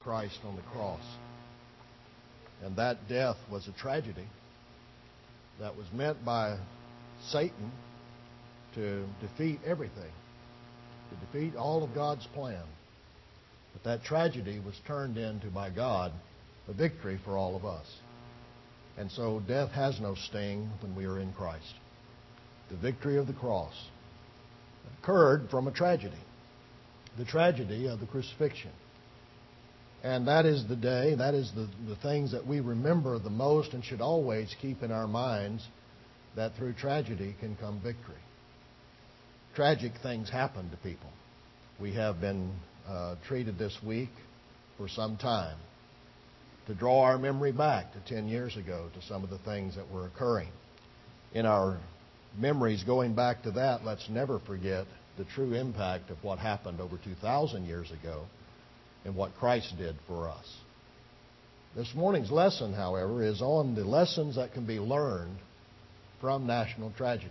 Christ on the cross. And that death was a tragedy that was meant by Satan to defeat everything, to defeat all of God's plan. But that tragedy was turned into, by God, a victory for all of us. And so death has no sting when we are in Christ. The victory of the cross occurred from a tragedy, the tragedy of the crucifixion. And that is the day, that is the things that we remember the most and should always keep in our minds, that through tragedy can come victory. Tragic things happen to people. We have been treated this week for some time to draw our memory back to 10 years ago to some of the things that were occurring. In our memories going back to that, let's never forget the true impact of what happened over 2,000 years ago and what Christ did for us. This morning's lesson, however, is on the lessons that can be learned from national tragedy.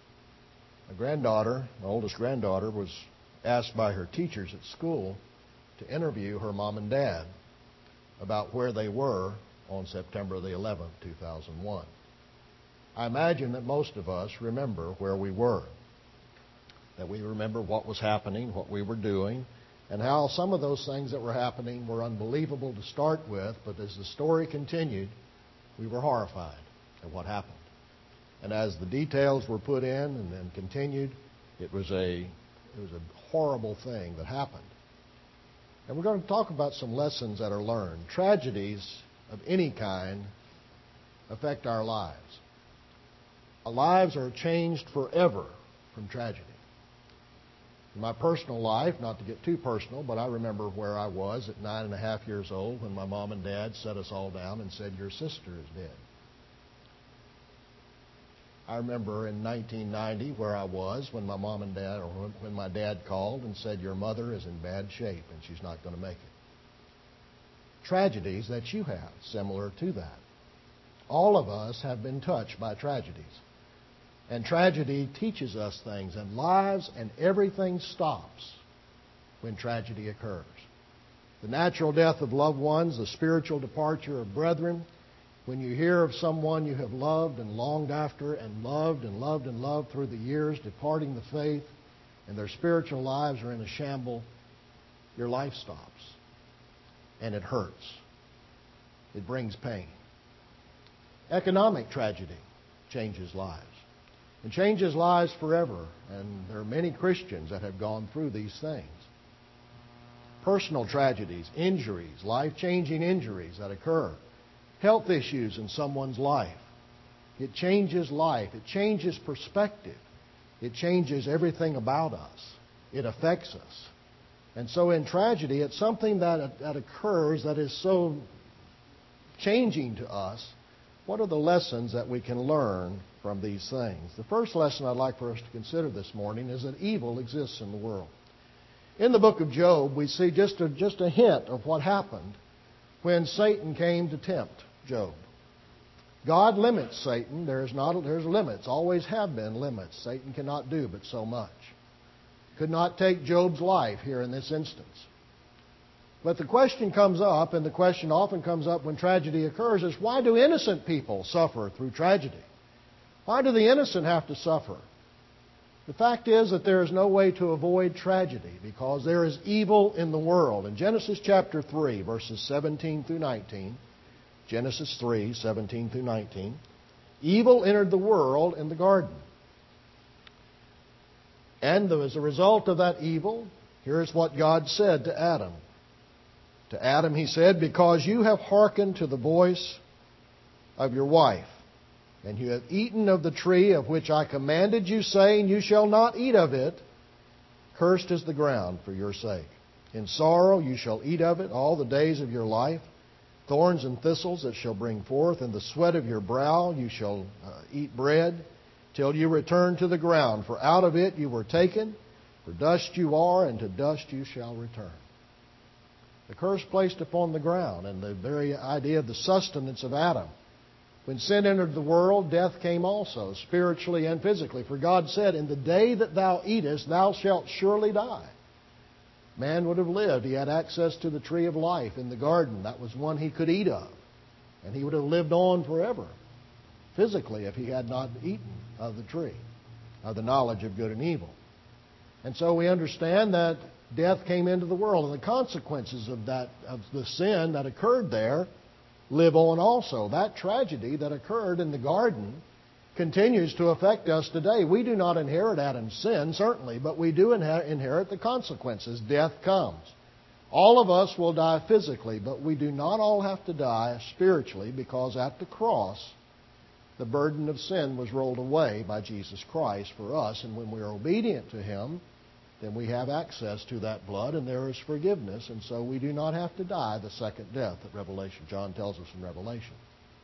My oldest granddaughter, was asked by her teachers at school to interview her mom and dad about where they were on September the 11th, 2001. I imagine that most of us remember where we were, that we remember what was happening, what we were doing, and how some of those things that were happening were unbelievable to start with, but as the story continued, we were horrified at what happened. And as the details were put in and then continued, it was a horrible thing that happened. And we're going to talk about some lessons that are learned. Tragedies of any kind affect our lives. Our lives are changed forever from tragedy. In my personal life, not to get too personal, but I remember where I was at 9.5 years old when my mom and dad set us all down and said, "Your sister is dead." I remember in 1990 where I was when my mom and dad, or when my dad called and said, "Your mother is in bad shape and she's not going to make it." Tragedies that you have similar to that. All of us have been touched by tragedies. And tragedy teaches us things, and lives and everything stops when tragedy occurs. The natural death of loved ones, the spiritual departure of brethren. When you hear of someone you have loved and longed after and loved and loved and loved through the years departing the faith, and their spiritual lives are in a shamble, your life stops. And it hurts. It brings pain. Economic tragedy changes lives. It changes lives forever, and there are many Christians that have gone through these things. Personal tragedies, injuries, life-changing injuries that occur, health issues in someone's life. It changes life. It changes perspective. It changes everything about us. It affects us. And so in tragedy, it's something that occurs that is so changing to us. What are the lessons that we can learn from these things? The first lesson I'd like for us to consider this morning is that evil exists in the world. In the book of Job, we see just a hint of what happened when Satan came to tempt Job. God limits Satan. There's limits, always have been limits. Satan cannot do but so much. Could not take Job's life here in this instance. But the question comes up, and the question often comes up when tragedy occurs, is why do innocent people suffer through tragedy? Why do the innocent have to suffer? The fact is that there is no way to avoid tragedy because there is evil in the world. In Genesis chapter 3, verses 17 through 19, Genesis 3, 17 through 19, evil entered the world in the garden. And as a result of that evil, here's what God said to Adam. To Adam he said, "Because you have hearkened to the voice of your wife, and you have eaten of the tree of which I commanded you, saying, you shall not eat of it, cursed is the ground for your sake. In sorrow you shall eat of it all the days of your life. Thorns and thistles it shall bring forth. In the sweat of your brow you shall eat bread, till you return to the ground. For out of it you were taken, for dust you are, and to dust you shall return." The curse placed upon the ground, and the very idea of the sustenance of Adam. When sin entered the world, death came also, spiritually and physically. For God said, "In the day that thou eatest, thou shalt surely die." Man would have lived. He had access to the tree of life in the garden. That was one he could eat of. And he would have lived on forever, physically, if he had not eaten of the tree, of the knowledge of good and evil. And so we understand that death came into the world, and the consequences of the sin that occurred there live on also. That tragedy that occurred in the garden continues to affect us today. We do not inherit Adam's sin, certainly, but we do inherit the consequences. Death comes. All of us will die physically, but we do not all have to die spiritually, because at the cross, the burden of sin was rolled away by Jesus Christ for us. And when we are obedient to Him, then we have access to that blood, and there is forgiveness. And so we do not have to die the second death that Revelation, John tells us in Revelation.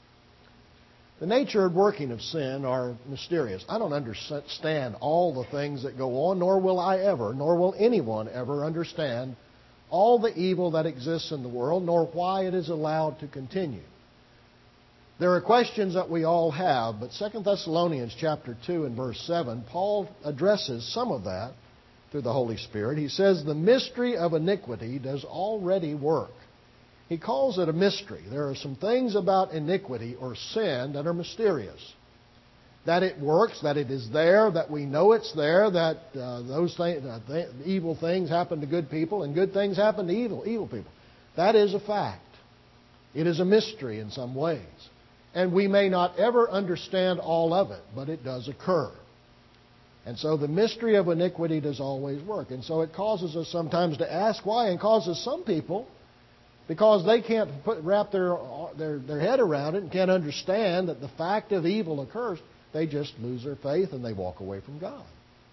The nature and working of sin are mysterious. I don't understand all the things that go on, nor will anyone ever understand all the evil that exists in the world, nor why it is allowed to continue. There are questions that we all have, but 2 Thessalonians chapter 2 and verse 7, Paul addresses some of that through the Holy Spirit. He says, the mystery of iniquity does already work. He calls it a mystery. There are some things about iniquity or sin that are mysterious. That it works, that it is there, that we know it's there, that those things, evil things happen to good people and good things happen to evil people. That is a fact. It is a mystery in some ways. And we may not ever understand all of it, but it does occur. And so the mystery of iniquity does always work. And so it causes us sometimes to ask why, and causes some people, because they can't wrap their head around it and can't understand that the fact of evil occurs, they just lose their faith and they walk away from God.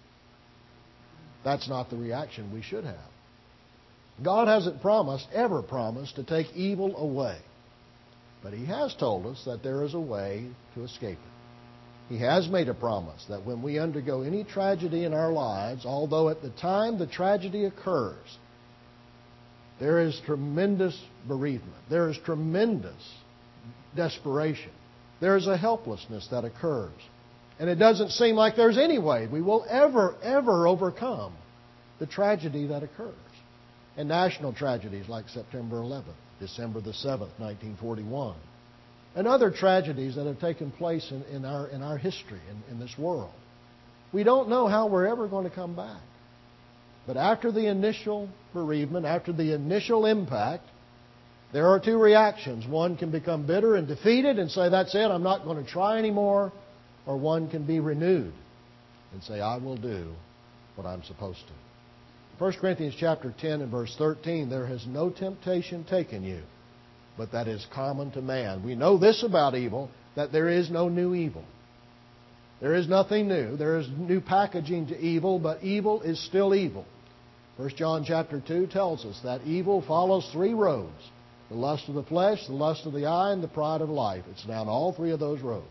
That's not the reaction we should have. God hasn't ever promised to take evil away. But He has told us that there is a way to escape it. He has made a promise that when we undergo any tragedy in our lives, although at the time the tragedy occurs, there is tremendous bereavement. There is tremendous desperation. There is a helplessness that occurs. And it doesn't seem like there's any way we will ever overcome the tragedy that occurs. And national tragedies like September 11th, December the 7th, 1941, and other tragedies that have taken place in our history, in this world. We don't know how we're ever going to come back. But after the initial bereavement, after the initial impact, there are two reactions. One can become bitter and defeated and say, that's it, I'm not going to try anymore. Or one can be renewed and say, I will do what I'm supposed to. 1 Corinthians chapter 10 and verse 13, there has no temptation taken you, but that is common to man. We know this about evil, that there is no new evil. There is nothing new. There is new packaging to evil, but evil is still evil. 1 John chapter 2 tells us that evil follows three roads. The lust of the flesh, the lust of the eye, and the pride of life. It's down all three of those roads.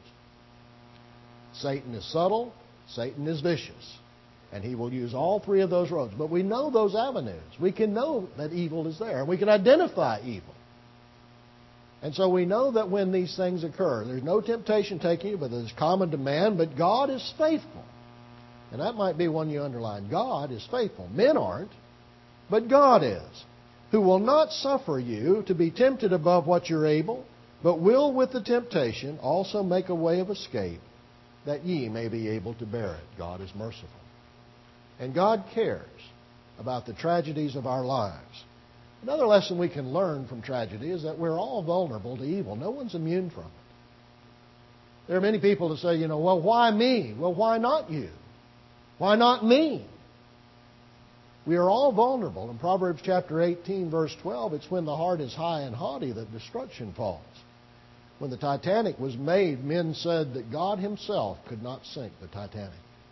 Satan is subtle, Satan is vicious, and he will use all three of those roads. But we know those avenues. We can know that evil is there. We can identify evil. And so we know that when these things occur, there's no temptation taking you, but it is common to man, but God is faithful. And that might be one you underline. God is faithful. Men aren't, but God is, who will not suffer you to be tempted above what you're able, but will with the temptation also make a way of escape, that ye may be able to bear it. God is merciful. And God cares about the tragedies of our lives. Another lesson we can learn from tragedy is that we're all vulnerable to evil. No one's immune from it. There are many people that say, well, why me? Well, why not you? Why not me? We are all vulnerable. In Proverbs chapter 18, verse 12, it's when the heart is high and haughty that destruction falls. When the Titanic was made, men said that God Himself could not sink the Titanic.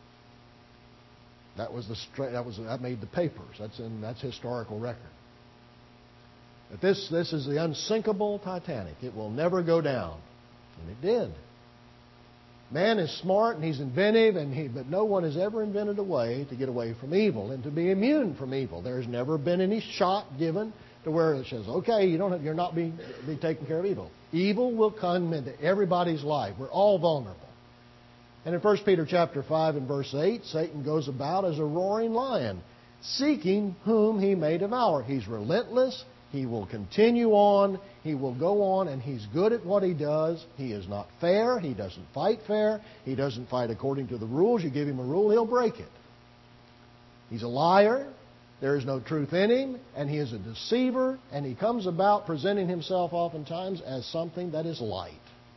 That made the papers. That's historical record. But this is the unsinkable Titanic. It will never go down, and it did. Man is smart and he's inventive, but no one has ever invented a way to get away from evil and to be immune from evil. There's never been any shot given to where it says, okay, you're not being taken care of evil. Evil will come into everybody's life. We're all vulnerable. And in 1 Peter chapter 5 and verse 8, Satan goes about as a roaring lion, seeking whom he may devour. He's relentless. He will continue on. He will go on, and he's good at what he does. He is not fair. He doesn't fight fair. He doesn't fight according to the rules. You give him a rule, he'll break it. He's a liar. There is no truth in him, and he is a deceiver, and he comes about presenting himself oftentimes as something that is light.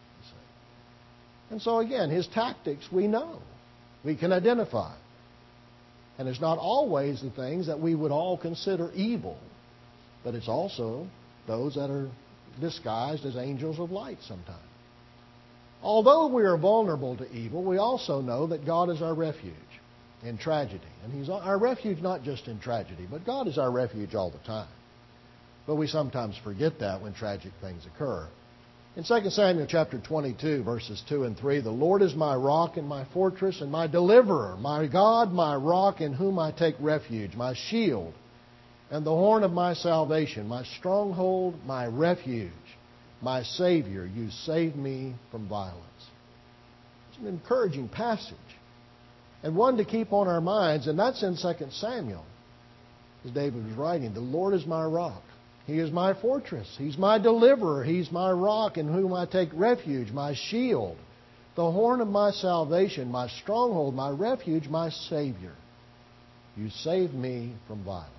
And so again, his tactics we know. We can identify. And it's not always the things that we would all consider evil, but it's also those that are disguised as angels of light sometimes. Although we are vulnerable to evil, we also know that God is our refuge in tragedy. And He's our refuge not just in tragedy, but God is our refuge all the time. But we sometimes forget that when tragic things occur. In 2 Samuel chapter 22, verses 2 and 3, the Lord is my rock and my fortress and my deliverer, my God, my rock in whom I take refuge, my shield and the horn of my salvation, my stronghold, my refuge, my Savior. You save me from violence. It's an encouraging passage and one to keep on our minds, and that's in 2 Samuel, as David was writing. The Lord is my rock. He is my fortress. He's my deliverer. He's my rock in whom I take refuge, my shield, the horn of my salvation, my stronghold, my refuge, my Savior. You saved me from violence.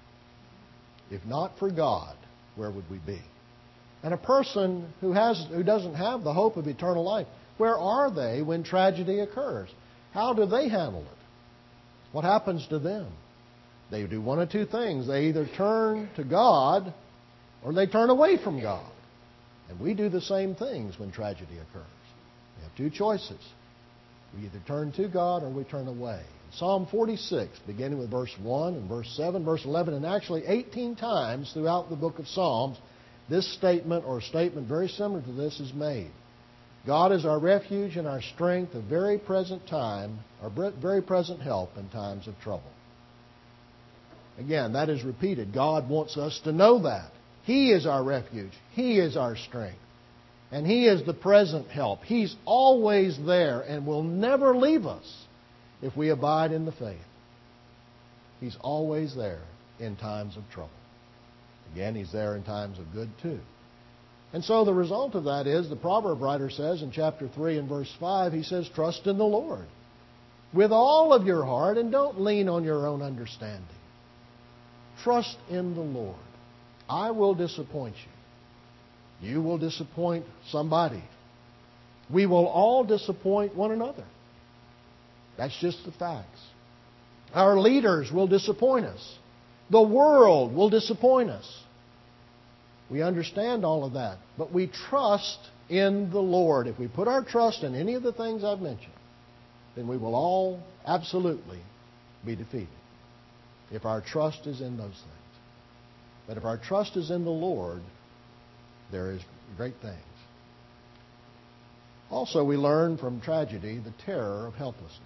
If not for God, where would we be? And a person who doesn't have the hope of eternal life, where are they when tragedy occurs? How do they handle it? What happens to them? They do one of two things. They either turn to God or they turn away from God. And we do the same things when tragedy occurs. We have two choices. We either turn to God or we turn away. In Psalm 46, beginning with verse 1 and verse 7, verse 11, and actually 18 times throughout the book of Psalms, this statement or a statement very similar to this is made. God is our refuge and our strength, a very present time, our very present help in times of trouble. Again, that is repeated. God wants us to know that. He is our refuge. He is our strength. And He is the present help. He's always there and will never leave us if we abide in the faith. He's always there in times of trouble. Again, He's there in times of good too. And so the result of that is, the proverb writer says in chapter 3 and verse 5, he says, trust in the Lord with all of your heart and don't lean on your own understanding. Trust in the Lord. I will disappoint you. You will disappoint somebody. We will all disappoint one another. That's just the facts. Our leaders will disappoint us. The world will disappoint us. We understand all of that. But we trust in the Lord. If we put our trust in any of the things I've mentioned, then we will all absolutely be defeated. If our trust is in those things. But if our trust is in the Lord, there is great things. Also, we learn from tragedy the terror of helplessness.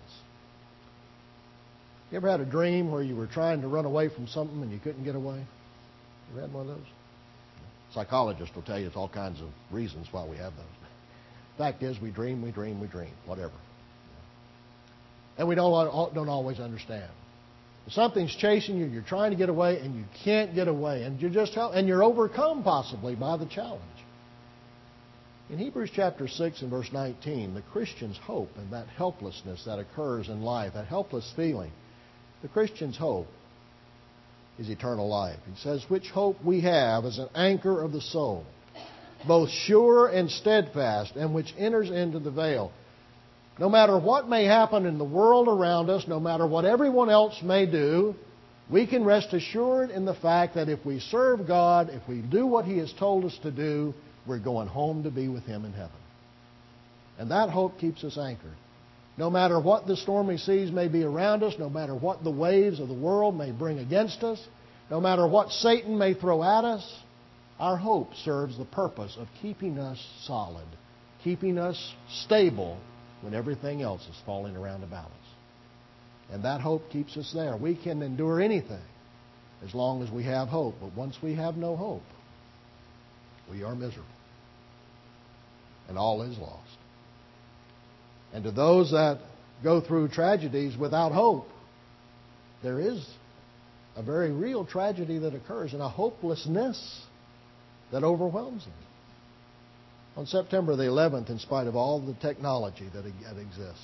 You ever had a dream where you were trying to run away from something and you couldn't get away? You ever had one of those? Psychologists will tell you it's all kinds of reasons why we have those. Fact is, we dream, whatever. And we don't always understand. Something's chasing you, you're trying to get away, and you can't get away. And you're overcome possibly by the challenge. In Hebrews chapter 6 and verse 19, the Christian's hope and that helplessness that occurs in life, that helpless feeling, the Christian's hope is eternal life. He says, which hope we have as an anchor of the soul, both sure and steadfast, and which enters into the veil. No matter what may happen in the world around us, no matter what everyone else may do, we can rest assured in the fact that if we serve God, if we do what He has told us to do, we're going home to be with Him in heaven. And that hope keeps us anchored. No matter what the stormy seas may be around us, no matter what the waves of the world may bring against us, no matter what Satan may throw at us, our hope serves the purpose of keeping us solid, keeping us stable when everything else is falling around about us. And that hope keeps us there. We can endure anything as long as we have hope. But once we have no hope, we are miserable. And all is lost. And to those that go through tragedies without hope, there is a very real tragedy that occurs and a hopelessness that overwhelms them. On September the 11th, in spite of all the technology that exists,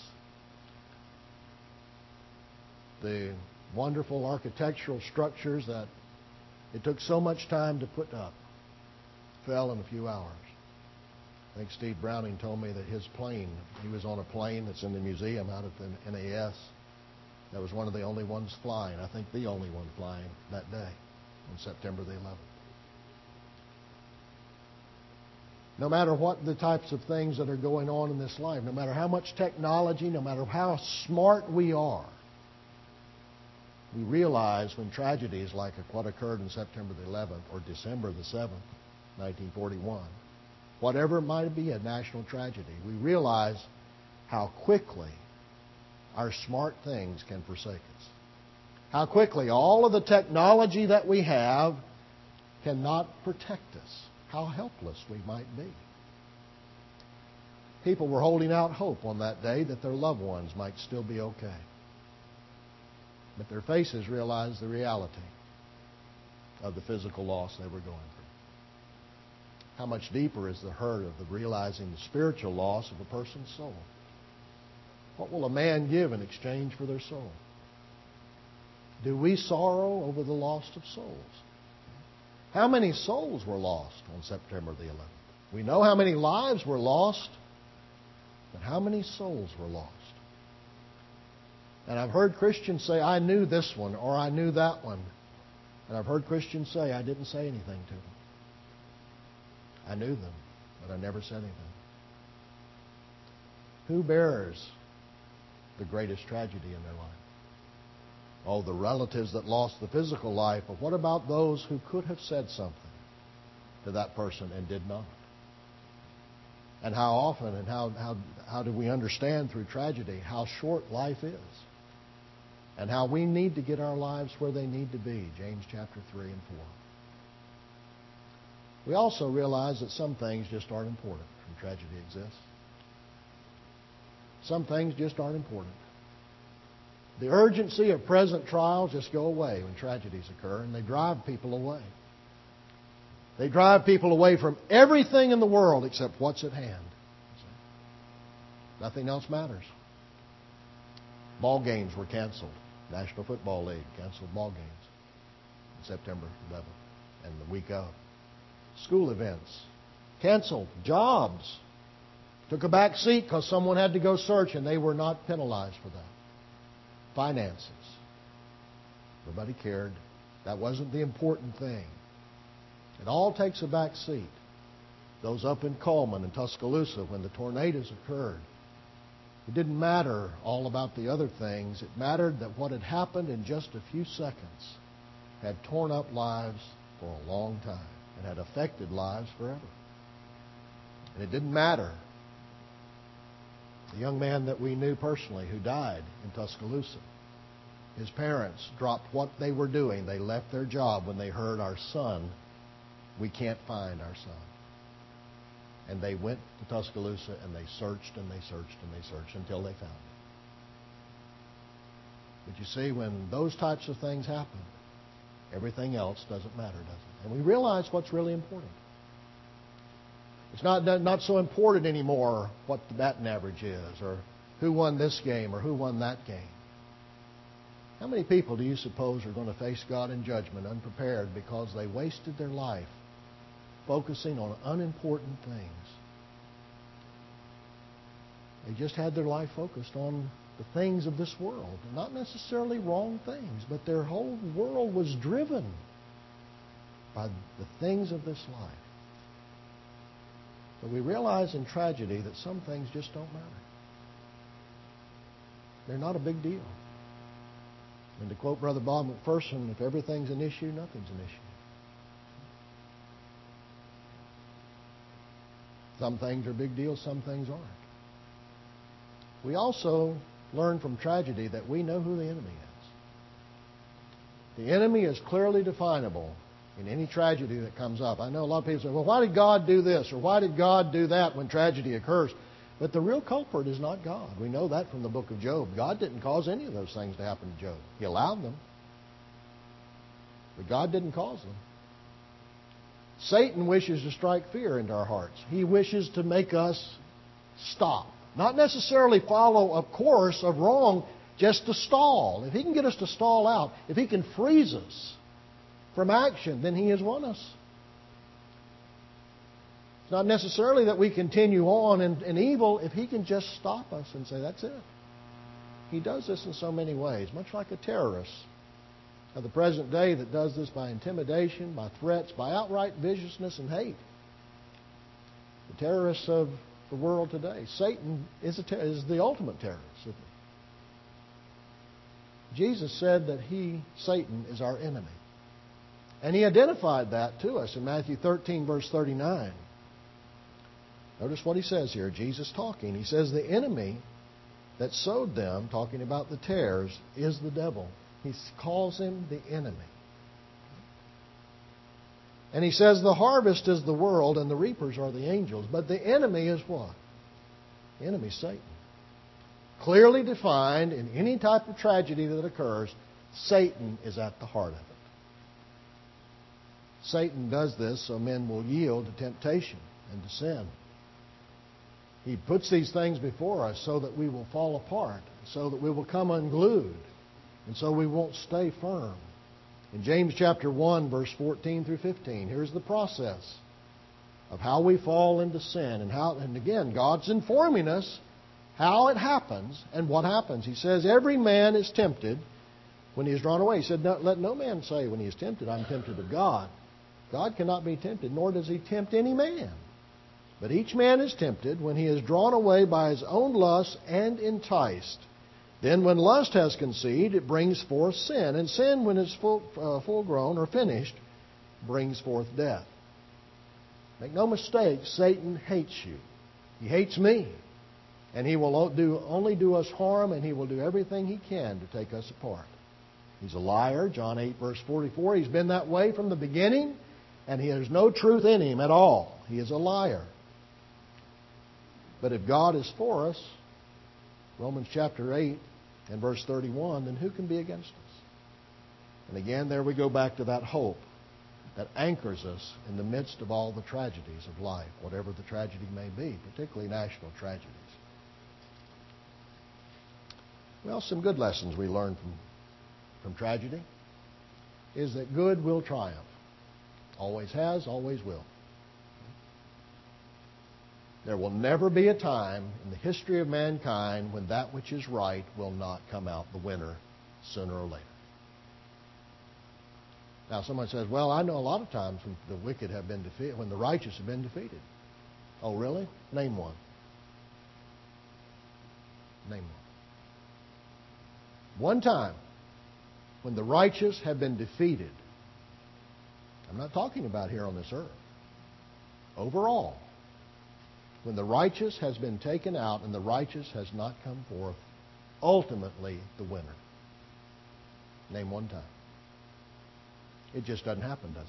the wonderful architectural structures that it took so much time to put up fell in a few hours. I think Steve Browning told me that his plane, he was on a plane that's in the museum out at the NAS, that was one of the only ones flying, I think the only one flying that day on September the 11th. No matter what the types of things that are going on in this life, no matter how much technology, no matter how smart we are, we realize when tragedies like what occurred on September the 11th or December the 7th, 1941, whatever it might be a national tragedy, we realize how quickly our smart things can forsake us. How quickly all of the technology that we have cannot protect us. How helpless we might be. People were holding out hope on that day that their loved ones might still be okay. But their faces realized the reality of the physical loss they were going through. How much deeper is the hurt of the realizing the spiritual loss of a person's soul? What will a man give in exchange for their soul? Do we sorrow over the loss of souls? How many souls were lost on September the 11th? We know how many lives were lost, but how many souls were lost? And I've heard Christians say, I knew this one or I knew that one. And I've heard Christians say, I didn't say anything to them. I knew them, but I never said anything. Who bears the greatest tragedy in their life? Oh, the relatives that lost the physical life, but what about those who could have said something to that person and did not? And how often and how do we understand through tragedy how short life is? And how we need to get our lives where they need to be, James chapter 3 and 4. We also realize that some things just aren't important when tragedy exists. Some things just aren't important. The urgency of present trials just go away when tragedies occur, and they drive people away. They drive people away from everything in the world except what's at hand. Nothing else matters. Ball games were canceled. National Football League canceled ball games on September 11th and the week of. School events canceled. Jobs took a back seat because someone had to go search and they were not penalized for that. Finances. Nobody cared. That wasn't the important thing. It all takes a back seat. Those up in Coleman and Tuscaloosa when the tornadoes occurred, it didn't matter all about the other things. It mattered that what had happened in just a few seconds had torn up lives for a long time and had affected lives forever. And it didn't matter. The young man that we knew personally who died in Tuscaloosa, his parents dropped what they were doing. They left their job when they heard our son, we can't find our son. And they went to Tuscaloosa and they searched and they searched and they searched until they found him. But you see, when those types of things happen, everything else doesn't matter, does it? And we realize what's really important. It's not so important anymore what the batting average is or who won this game or who won that game. How many people do you suppose are going to face God in judgment unprepared because they wasted their life focusing on unimportant things? They just had their life focused on the things of this world. Not necessarily wrong things, but their whole world was driven by the things of this life. But we realize in tragedy that some things just don't matter. They're not a big deal. And to quote Brother Bob McPherson, if everything's an issue, nothing's an issue. Some things are big deals, some things aren't. We also learn from tragedy that we know who the enemy is. The enemy is clearly definable in any tragedy that comes up. I know a lot of people say, well, why did God do this or why did God do that when tragedy occurs? But the real culprit is not God. We know that from the book of Job. God didn't cause any of those things to happen to Job. He allowed them. But God didn't cause them. Satan wishes to strike fear into our hearts. He wishes to make us stop. Not necessarily follow a course of wrong, just to stall. If he can get us to stall out, if he can freeze us from action, then he has won us. It's not necessarily that we continue on in evil if he can just stop us and say, that's it. He does this in so many ways, much like a terrorist of the present day that does this by intimidation, by threats, by outright viciousness and hate. The terrorists of the world today. Satan is the ultimate terrorist, isn't he? Jesus said that Satan, is our enemy. And he identified that to us in Matthew 13, verse 39. Notice what he says here, Jesus talking. He says, the enemy that sowed them, talking about the tares, is the devil. He calls him the enemy. And he says the harvest is the world and the reapers are the angels. But the enemy is what? The enemy is Satan. Clearly defined in any type of tragedy that occurs, Satan is at the heart of it. Satan does this so men will yield to temptation and to sin. He puts these things before us so that we will fall apart, so that we will come unglued, and so we won't stay firm. In James chapter 1, verse 14 through 15, here's the process of how we fall into sin. And again, God's informing us how it happens and what happens. He says, every man is tempted when he is drawn away. He said, let no man say when he is tempted, I'm tempted of God. God cannot be tempted, nor does he tempt any man. But each man is tempted when he is drawn away by his own lust and enticed. Then when lust has conceived, it brings forth sin. And sin, when it's full grown or finished, brings forth death. Make no mistake, Satan hates you. He hates me. And he will only do us harm, and he will do everything he can to take us apart. He's a liar, John 8, verse 44. He's been that way from the beginning, and there's no truth in him at all. He is a liar. But if God is for us, Romans chapter 8 and verse 31, then who can be against us? And again, there we go back to that hope that anchors us in the midst of all the tragedies of life, whatever the tragedy may be, particularly national tragedies. Well, some good lessons we learn from tragedy is that good will triumph. Always has, always will. There will never be a time in the history of mankind when that which is right will not come out the winner sooner or later. Now, someone says, well, I know a lot of times when the wicked have been defeated, when the righteous have been defeated. Oh, really? Name one. Name one. One time when the righteous have been defeated. I'm not talking about here on this earth. Overall. When the righteous has been taken out and the righteous has not come forth, ultimately the winner. Name one time. It just doesn't happen, does it?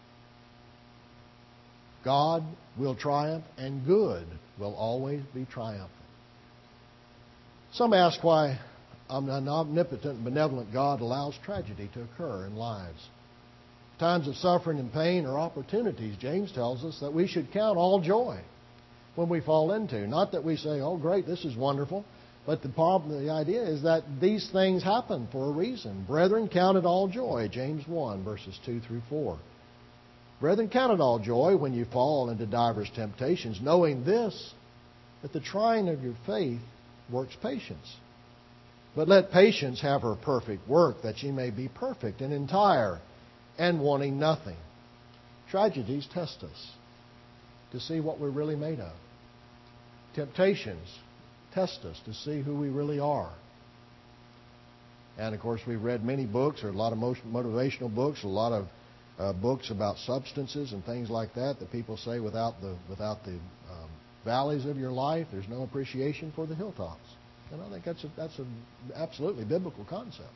God will triumph, and good will always be triumphant. Some ask why an omnipotent and benevolent God allows tragedy to occur in lives. Times of suffering and pain are opportunities, James tells us, that we should count all joy when we fall into. Not that we say, oh great, this is wonderful. But the idea is that these things happen for a reason. Brethren, count it all joy. James 1, verses 2 through 4. Brethren, count it all joy when you fall into divers temptations, knowing this, that the trying of your faith works patience. But let patience have her perfect work, that ye may be perfect and entire, and wanting nothing. Tragedies test us to see what we're really made of. Temptations test us to see who we really are. And of course, we've read many books, or a lot of motivational books, a lot of books about substances and things like that people say without the valleys of your life, there's no appreciation for the hilltops. And I think that's an absolutely biblical concept.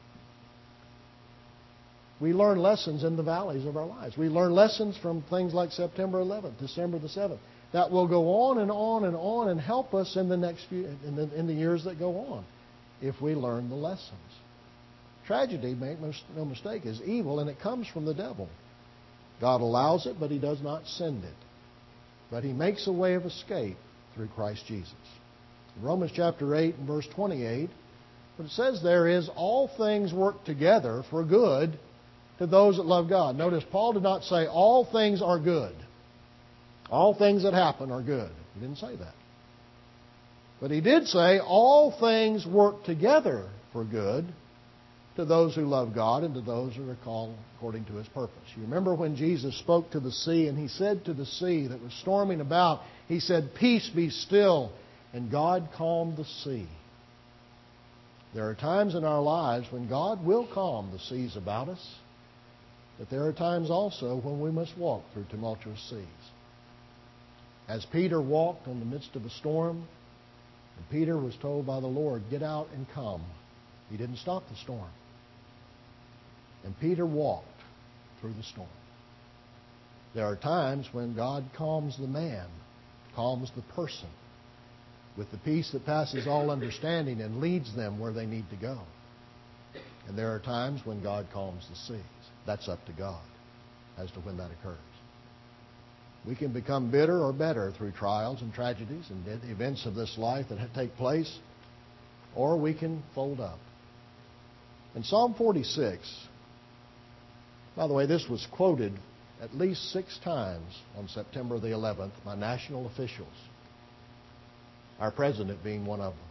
We learn lessons in the valleys of our lives. We learn lessons from things like September 11th, December the 7th, that will go on and on and on and help us in the next in the years that go on, if we learn the lessons. Tragedy, make no mistake, is evil, and it comes from the devil. God allows it, but He does not send it. But He makes a way of escape through Christ Jesus. In Romans chapter 8 and verse 28, what it says there is, all things work together for good to those that love God. Notice, Paul did not say all things are good. All things that happen are good. He didn't say that. But he did say all things work together for good to those who love God and to those who are called according to His purpose. You remember when Jesus spoke to the sea and He said to the sea that was storming about, He said, "Peace, be still." And God calmed the sea. There are times in our lives when God will calm the seas about us, but there are times also when we must walk through tumultuous seas. As Peter walked in the midst of a storm, and Peter was told by the Lord, "Get out and come," he didn't stop the storm. And Peter walked through the storm. There are times when God calms the man, calms the person, with the peace that passes all understanding and leads them where they need to go. And there are times when God calms the seas. That's up to God as to when that occurs. We can become bitter or better through trials and tragedies and events of this life that take place, or we can fold up. In Psalm 46, by the way, this was quoted at least 6 times on September the 11th by national officials, our president being one of them.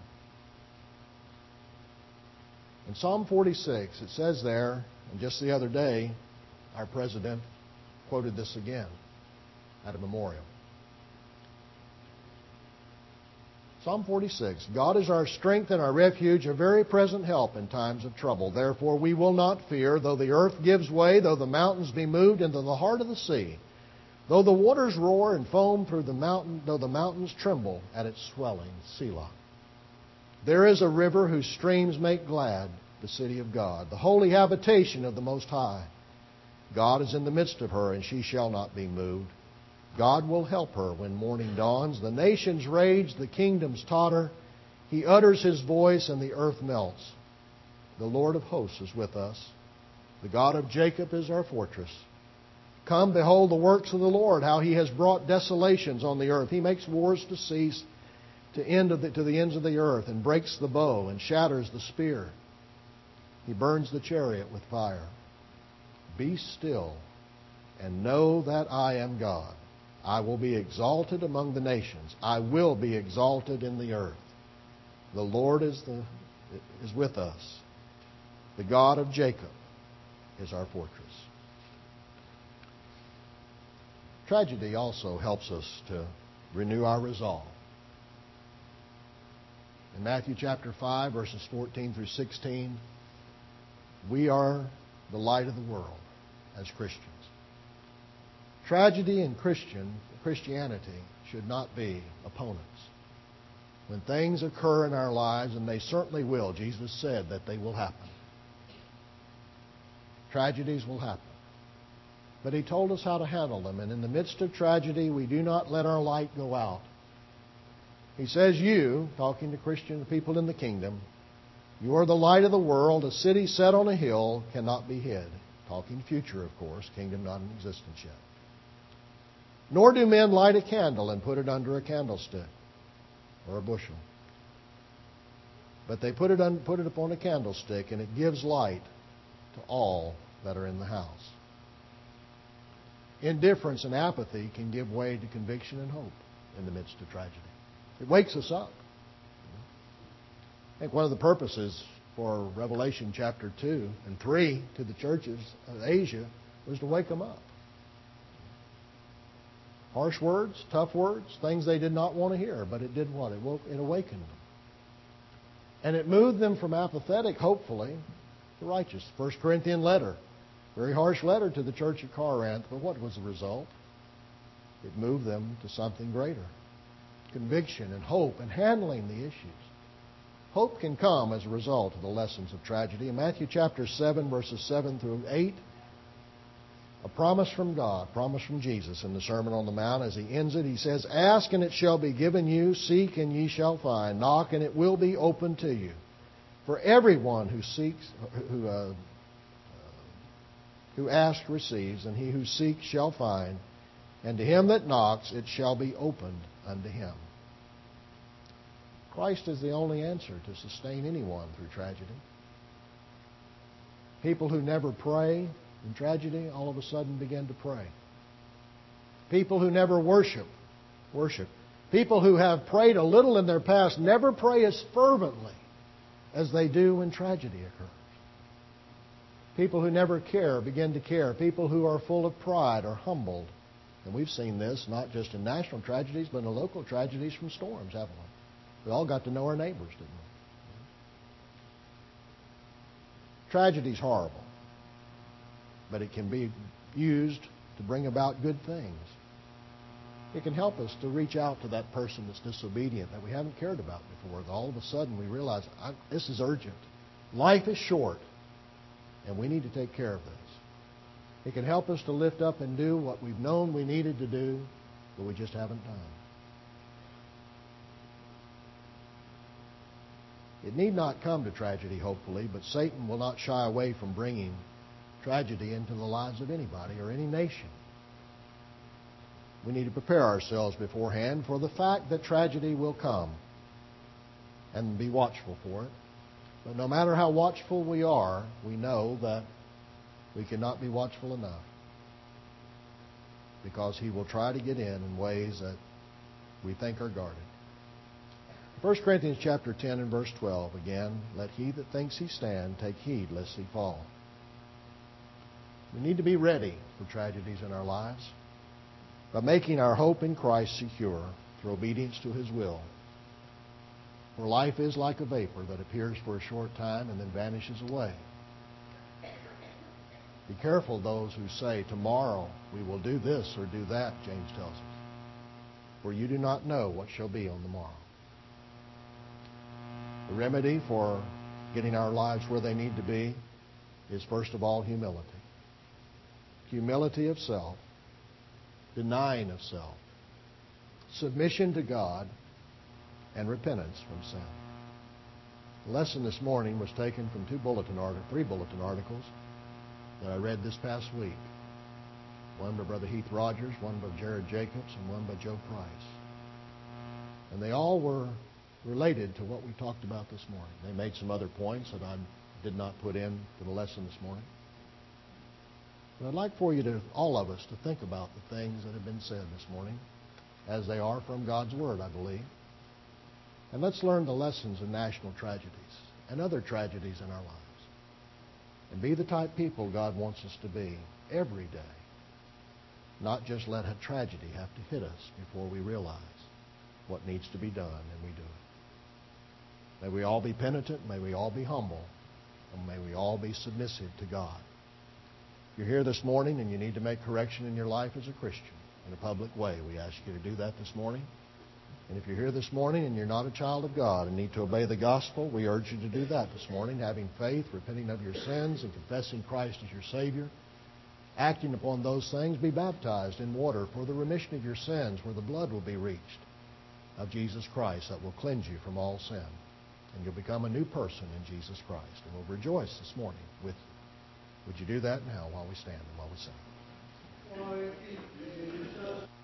In Psalm 46, it says there, and just the other day, our president quoted this again at a memorial. Psalm 46, God is our strength and our refuge, a very present help in times of trouble. Therefore we will not fear, though the earth gives way, though the mountains be moved into the heart of the sea, though the waters roar and foam through the mountain, though the mountains tremble at its swelling. Selah. There is a river whose streams make glad the city of God, the holy habitation of the Most High. God is in the midst of her, and she shall not be moved. God will help her when morning dawns. The nations rage, the kingdoms totter. He utters His voice, and the earth melts. The Lord of hosts is with us. The God of Jacob is our fortress. Come, behold the works of the Lord, how He has brought desolations on the earth. He makes wars to cease to the ends of the earth, and breaks the bow and shatters the spear. He burns the chariot with fire. Be still and know that I am God. I will be exalted among the nations. I will be exalted in the earth. The Lord is with us. The God of Jacob is our fortress. Tragedy also helps us to renew our resolve. In Matthew chapter 5, verses 14 through 16, we are the light of the world as Christians. Tragedy and Christianity should not be opponents. When things occur in our lives, and they certainly will, Jesus said that they will happen. Tragedies will happen. But He told us how to handle them. And in the midst of tragedy, we do not let our light go out. He says, you, talking to Christian people in the kingdom, you are the light of the world. A city set on a hill cannot be hid. Talking future, of course, kingdom not in existence yet. Nor do men light a candle and put it under a candlestick or a bushel. But they put it upon a candlestick, and it gives light to all that are in the house. Indifference and apathy can give way to conviction and hope in the midst of tragedy. It wakes us up. I think one of the purposes for Revelation chapter 2 and 3 to the churches of Asia was to wake them up. Harsh words, tough words, things they did not want to hear, but it did what? It awakened them. And it moved them from apathetic, hopefully, to righteous. 1 Corinthians letter, very harsh letter to the church at Corinth, but what was the result? It moved them to something greater. Conviction and hope and handling the issues. Hope can come as a result of the lessons of tragedy. In Matthew chapter 7, verses 7 through 8, a promise from God, promise from Jesus in the Sermon on the Mount. As He ends it, He says, ask and it shall be given you, seek and ye shall find, knock and it will be opened to you. For everyone who seeks, who asks receives, and he who seeks shall find, and to him that knocks it shall be opened unto him. Christ is the only answer to sustain anyone through tragedy. People who never pray in tragedy all of a sudden begin to pray. People who never worship. People who have prayed a little in their past never pray as fervently as they do when tragedy occurs. People who never care begin to care. People who are full of pride are humbled. And we've seen this not just in national tragedies, but in local tragedies from storms, haven't we? We all got to know our neighbors, didn't we? Tragedy's horrible, but it can be used to bring about good things. It can help us to reach out to that person that's disobedient that we haven't cared about before. All of a sudden we realize, this is urgent. Life is short, and we need to take care of this. It can help us to lift up and do what we've known we needed to do, but we just haven't done. It need not come to tragedy, hopefully, but Satan will not shy away from bringing tragedy into the lives of anybody or any nation. We need to prepare ourselves beforehand for the fact that tragedy will come and be watchful for it. But no matter how watchful we are, we know that we cannot be watchful enough, because he will try to get in ways that we think are guarded. 1 Corinthians chapter 10 and verse 12, again, let he that thinks he stand take heed lest he fall. We need to be ready for tragedies in our lives by making our hope in Christ secure through obedience to his will. For life is like a vapor that appears for a short time and then vanishes away. Be careful those who say, tomorrow we will do this or do that, James tells us. For you do not know what shall be on the morrow. The remedy for getting our lives where they need to be is, first of all, humility. Humility of self, denying of self, submission to God, and repentance from sin. The lesson this morning was taken from three bulletin articles that I read this past week. One by Brother Heath Rogers, one by Jared Jacobs, and one by Joe Price. And they all were related to what we talked about this morning. They made some other points that I did not put in for the lesson this morning. But I'd like for you to, all of us, to think about the things that have been said this morning, as they are from God's Word, I believe. And let's learn the lessons of national tragedies and other tragedies in our lives. And be the type people God wants us to be every day. Not just let a tragedy have to hit us before we realize what needs to be done, and we do it. May we all be penitent, may we all be humble, and may we all be submissive to God. If you're here this morning and you need to make correction in your life as a Christian in a public way, we ask you to do that this morning. And if you're here this morning and you're not a child of God and need to obey the gospel, we urge you to do that this morning, having faith, repenting of your sins, and confessing Christ as your Savior. Acting upon those things, be baptized in water for the remission of your sins, where the blood will be reached of Jesus Christ that will cleanse you from all sin. And you'll become a new person in Jesus Christ. And we'll rejoice this morning with you. Would you do that now while we stand and while we sing?